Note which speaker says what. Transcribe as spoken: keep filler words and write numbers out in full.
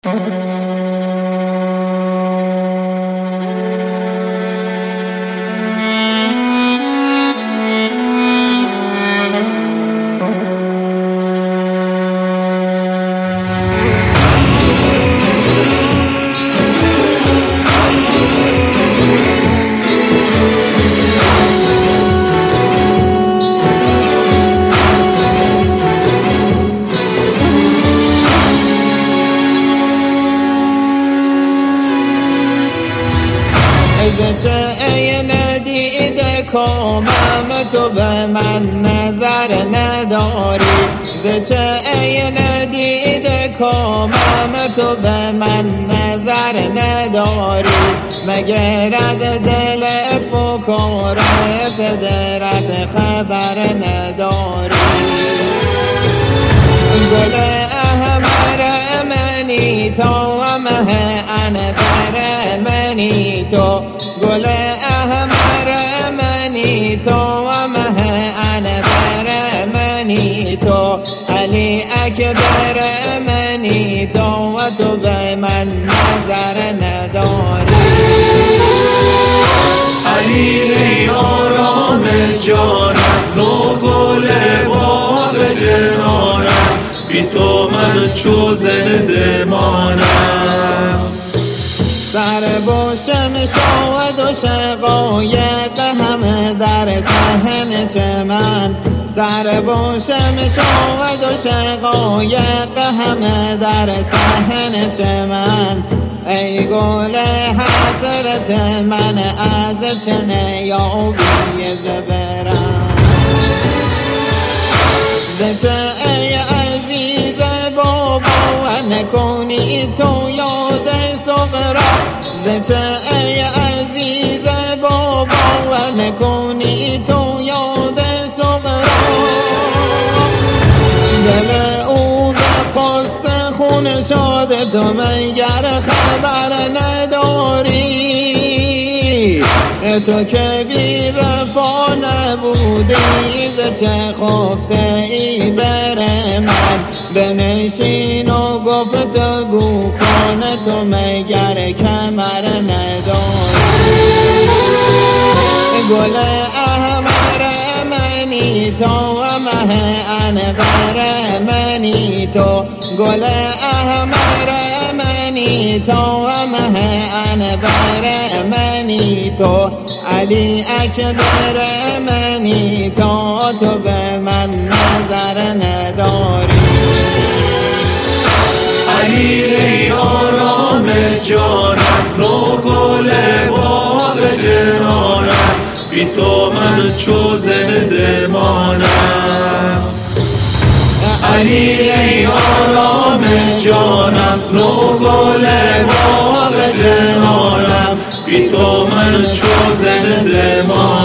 Speaker 1: از چه عین دیده کامم تو به من نظر نداری، ز چه عین دیده کامم تو به من نظر نداری، مگر از دل فکار پدرت خبر نداری. گل احمر منی تو مه انبر منی تو، گل احمر منی تو مه انبر منی تو، علی اکبر منی تو و تو به من نظر نداری.
Speaker 2: علی ای آرام جانم، نو گل باغ جنانم، بی تو من چو زنده مانم.
Speaker 1: سر بوشم شاد و شقایق همه در صحن چمن، سر بوشم شاد و شقایق همه در صحن چمن، ای گل حسرت من از چه یابی زبرم. ز چه ای عزیز بابا و نکنی تو یاد صغرا، ز چه ای عزیز بابا و نکنی تو یاد صغرا، دل او ز قصه خون شاد تو مگر خبر نداری. تو که بی وفا نبودی، ز چه خفته ای بر من بنشین و گفتگو کن، تو مگر کمر نداری. گل احمر منی تو و مه انور منی تو، گل احمر منی تو و مه انور منی تو، علی اکبر منی تو، تو به من نظر نداری.
Speaker 2: علی ای آرام جانم، نو گل باغ جنانم، بی تو من چو زنده مانم. علی ای آرام جانم، نو گل باغ جنانم، بی تو من چو زنده مانم.